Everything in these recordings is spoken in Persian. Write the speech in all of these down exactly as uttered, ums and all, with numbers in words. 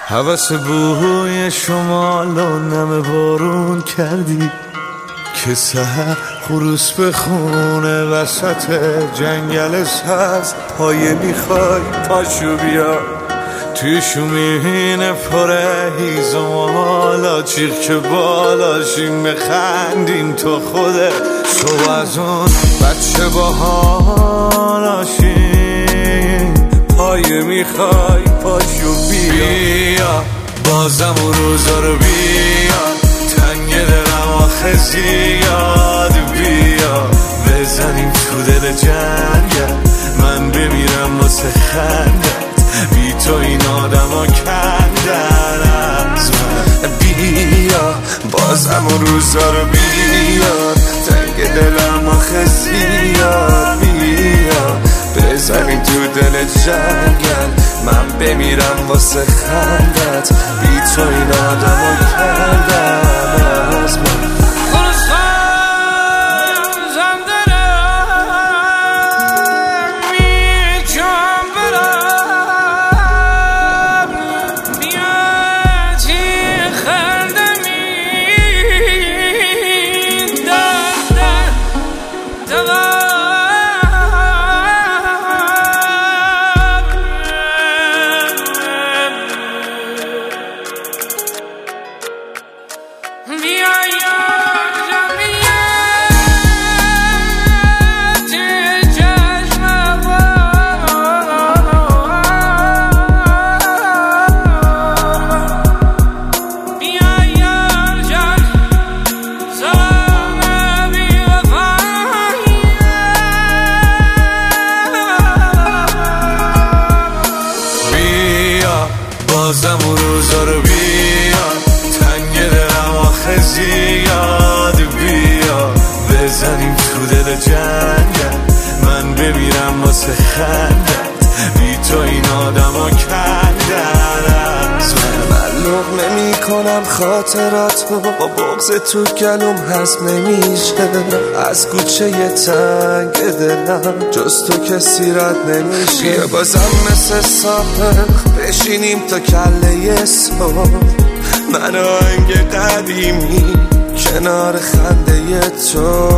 هوس بوی شمال و نم بارون کردی که سحر خروس بخونه وسط جنگل سبز. پایه میخوای پاشو بیا توی شومین پره هیزمالا چیخ که بالاشیم بخندیم تو خوده شو از اون بچه باحالاشیم. پایه میخوای پاشو بیا بازم اون روزا رو بیا تنگ دلم آخه زیاد بیا بزنیم تو دل جنگل من بمیرم واسه خندت بی تو این آدم ها کندن از من. بیا بازم اون روزا رو بیا تنگ دلم آخه زیاد بیا بزنیم تو دل جنگل من بمیرم واسه خندت بی تو این آدم ها کندن از من. بازم اون روزا رو بیا تنگ دلم آخه زیاد بیا بزنیم تو دل جنگل من بمیرم واسه خندت بی تو این آدم ها کندن از من. من لقمه میکنم خاطراتو با بغض تو گلوم هضم نمیشه از کوچه ی تنگ دلم جز تو کسی رد نمیشه. بیا بازم مثل سابق بشینیم تا کله صبح من آهنگ قدیمی کنار خنده تو.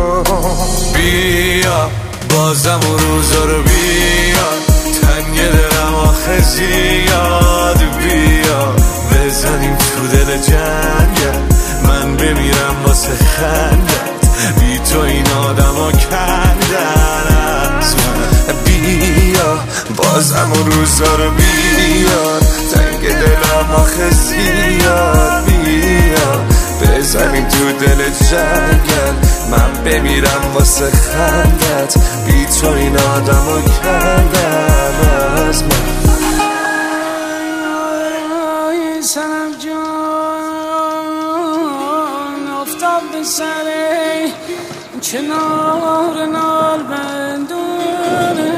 بیا بازم اون روزا رو بیا تنگ دلم آخه زیاد بیا بزنیم تو دل جنگل من بمیرم واسه خندت بی تو این آدم ها کندن از من. بیا بازم اون روزا رو بیا تنگ دلم آخه زیاد بیا بزنیم تو دل جنگل من بمیرم واسه خندت بی تو این آدم ها کندن از من. سنم جان افتاد به سره کنار نال بندونه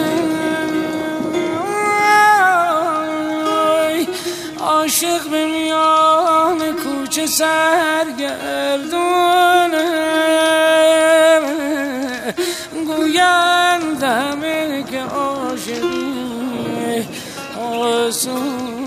عاشق به میان کوچه سرگردونه گویند همه که عاشقی آسون